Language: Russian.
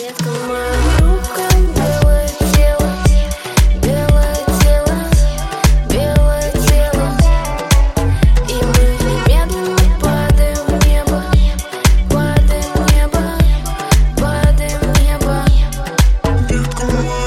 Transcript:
Детка моя хрупкая, белое тело, белое тело, белое тело. И мы медленно падаем в небо, падаем в небо, падаем в небо. Детка моя